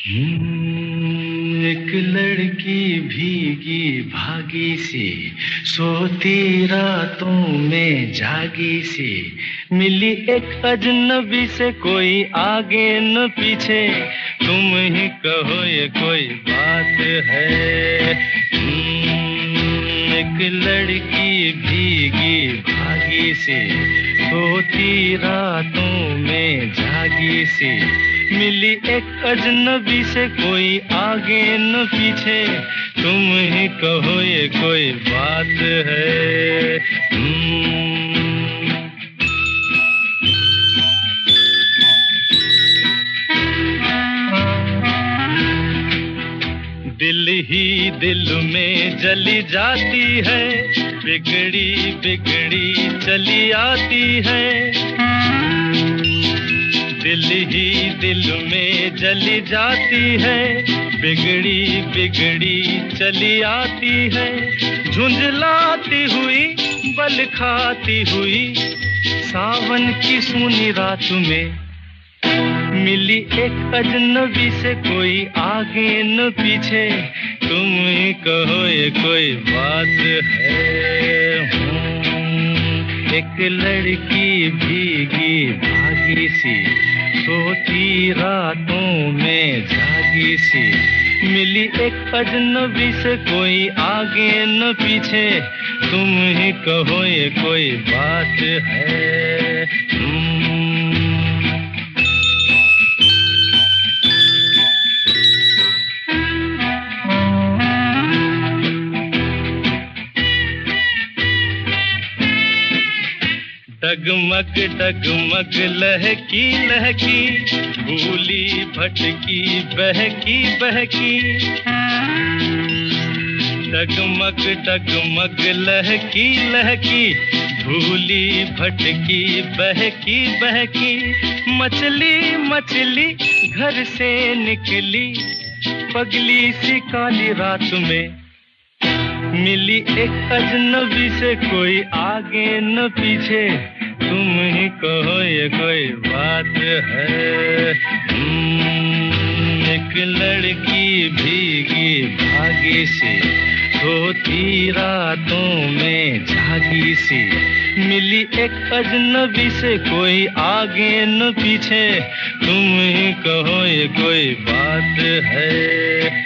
एक लड़की भीगी भागी सी, सोती रातों में जागी सी, मिली एक अजनबी से, कोई आगे न पीछे, तुम ही कहो ये कोई बात है। एक लड़की भीगी भागी सी, सोती रातों में जागी सी, मिली एक अजनबी से, कोई आगे न पीछे, तुम ही कहो ये कोई बात है। दिल ही दिल में जली जाती है, बिगड़ी बिगड़ी चली आती है। दिल ही दिल में जली जाती है, बिगड़ी बिगड़ी चली आती है। झुंझलाती हुई बल खाती हुई, सावन की सूनी रात में, मिली एक अजनबी से, कोई आगे न पीछे, तुम ही कहो ये कोई बात है। एक लड़की भीगी भागी सी, सोती रातों में जागी सी, मिली एक अजनबी से, कोई आगे न पीछे, तुम ही कहो ये कोई बात है। डगमग डगमग लहकी लहकी, भूली भटकी बहकी बहकी। डगमग डगमग लहकी लहकी, भूली भटकी बहकी बहकी। मछली मछली घर से निकली, पगली सी काली रात में, मिली एक अजनबी से, कोई आगे न पीछे, तुम ही कहो ये कोई बात है। एक लड़की भीगी भागी सी, सोती रातों में जागी सी, मिली एक अजनबी से, कोई आगे न पीछे, तुम ही कहो ये कोई बात है।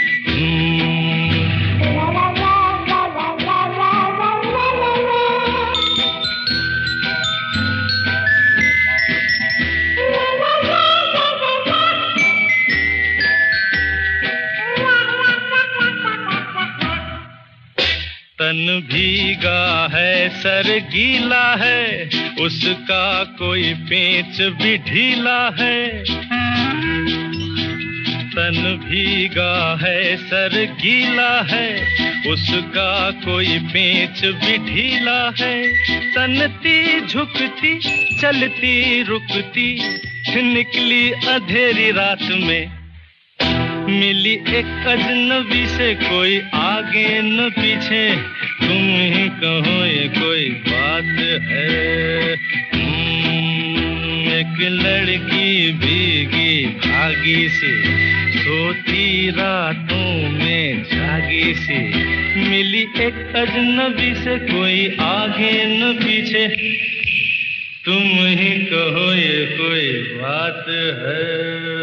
तन भीगा है सर गीला है, उसका कोई पेंच भी ढीला है। तन भीगा है सर गीला है, उसका कोई पेंच भी ढीला है। तनती झुकती चलती रुकती, निकली अंधेरी रात में, मिली एक अजनबी से, कोई आगे न पीछे, तुम ही कहो ये कोई बात है। एक लड़की भीगी भागी सी, सोती रातों में जागी सी, मिली एक अजनबी से, कोई आगे न पीछे, तुम ही कहो ये कोई बात है।